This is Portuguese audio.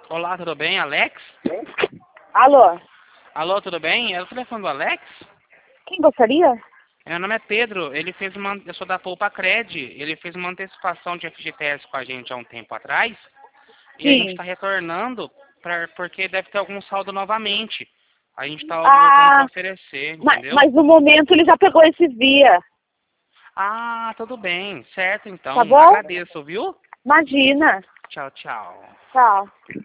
Olá, tudo bem? Alex? Alô? Alô, tudo bem? É o telefone do Alex? Quem gostaria? Meu nome é Pedro, eu sou da Poupa Cred, ele fez uma antecipação de FGTS com a gente há um tempo atrás, e a gente Sim. está retornando porque deve ter algum saldo novamente. A gente está voltando para Ah, oferecer, mas, entendeu? mas no momento ele já pegou esses dias, Ah, tudo bem, certo tá então, bom? agradeço, viu? Imagina. Tchau, tchau. Tchau.